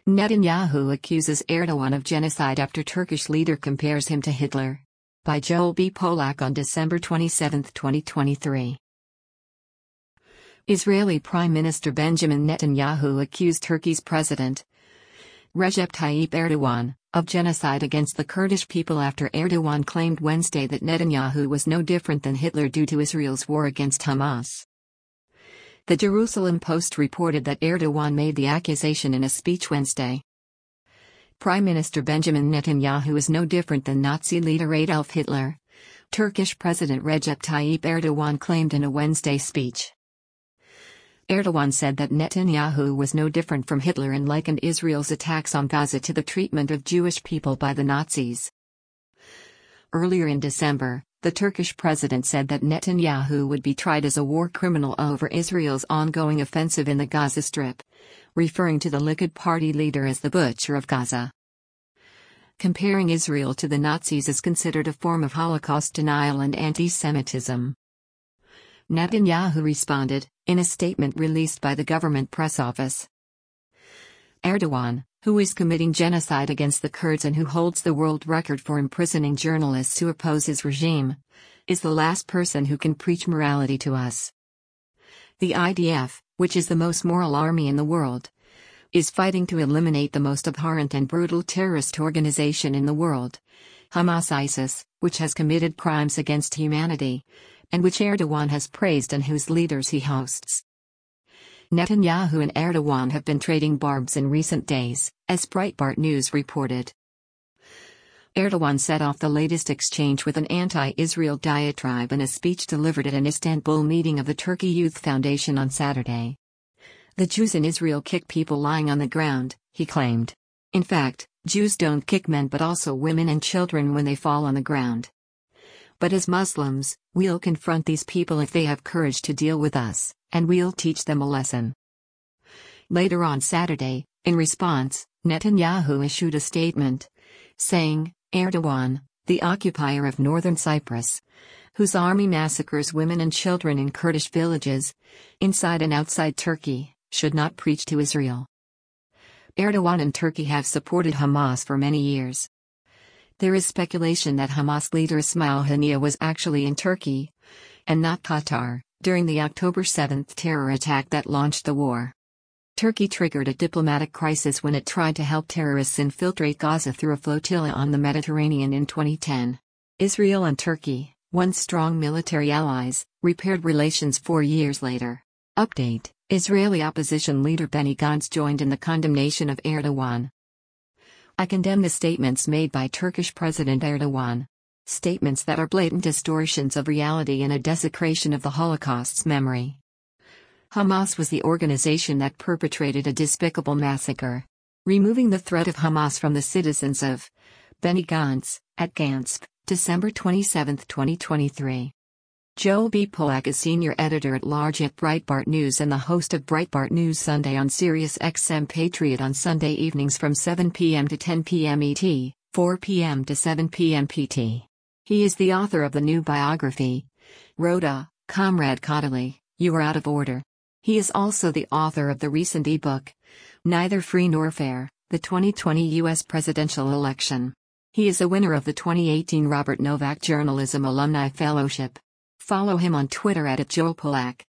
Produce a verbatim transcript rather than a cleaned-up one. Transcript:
Netanyahu accuses Erdogan of genocide after Turkish leader compares him to Hitler. By Joel B. Polak on December twenty-seventh, twenty twenty-three. Israeli Prime Minister Benjamin Netanyahu accused Turkey's President Recep Tayyip Erdogan of genocide against the Kurdish people after Erdogan claimed Wednesday that Netanyahu was no different than Hitler due to Israel's war against Hamas. The Jerusalem Post reported that Erdogan made the accusation in a speech Wednesday. Prime Minister Benjamin Netanyahu is no different than Nazi leader Adolf Hitler, Turkish President Recep Tayyip Erdogan claimed in a Wednesday speech. Erdogan said that Netanyahu was no different from Hitler and likened Israel's attacks on Gaza to the treatment of Jewish people by the Nazis. Earlier in December, the Turkish president said that Netanyahu would be tried as a war criminal over Israel's ongoing offensive in the Gaza Strip, referring to the Likud party leader as the butcher of Gaza. Comparing Israel to the Nazis is considered a form of Holocaust denial and anti-Semitism. Netanyahu responded, in a statement released by the government press office. Erdogan, who is committing genocide against the Kurds and who holds the world record for imprisoning journalists who oppose his regime, is the last person who can preach morality to us. The I D F, which is the most moral army in the world, is fighting to eliminate the most abhorrent and brutal terrorist organization in the world, Hamas ISIS, which has committed crimes against humanity, and which Erdogan has praised and whose leaders he hosts. Netanyahu and Erdogan have been trading barbs in recent days, as Breitbart News reported. Erdogan set off the latest exchange with an anti-Israel diatribe in a speech delivered at an Istanbul meeting of the Turkey Youth Foundation on Saturday. The Jews in Israel kick people lying on the ground, he claimed. In fact, Jews don't kick men but also women and children when they fall on the ground. But as Muslims, we'll confront these people if they have courage to deal with us, and we'll teach them a lesson. Later on Saturday, in response, Netanyahu issued a statement, saying, Erdogan, the occupier of northern Cyprus, whose army massacres women and children in Kurdish villages, inside and outside Turkey, should not preach to Israel. Erdogan and Turkey have supported Hamas for many years. There is speculation that Hamas leader Ismail Haniyeh was actually in Turkey, and not Qatar, during the October seventh terror attack that launched the war. Turkey triggered a diplomatic crisis when it tried to help terrorists infiltrate Gaza through a flotilla on the Mediterranean in twenty ten. Israel and Turkey, once strong military allies, repaired relations four years later. Update: Israeli opposition leader Benny Gantz joined in the condemnation of Erdogan. I condemn the statements made by Turkish President Erdogan. Statements that are blatant distortions of reality and a desecration of the Holocaust's memory. Hamas was the organization that perpetrated a despicable massacre. Removing the threat of Hamas from the citizens of Benny Gantz, at Gantz, December twenty-seventh, twenty twenty-three. Joel B. Polak is senior editor-at-large at Breitbart News and the host of Breitbart News Sunday on Sirius X M Patriot on Sunday evenings from seven p m to ten p m E T, four p m to seven p m P T. He is the author of the new biography, Rhoda, Comrade Kodaly, You Are Out of Order. He is also the author of the recent ebook, Neither Free Nor Fair, the twenty twenty U S Presidential Election. He is a winner of the twenty eighteen Robert Novak Journalism Alumni Fellowship. Follow him on Twitter at Joel Polak.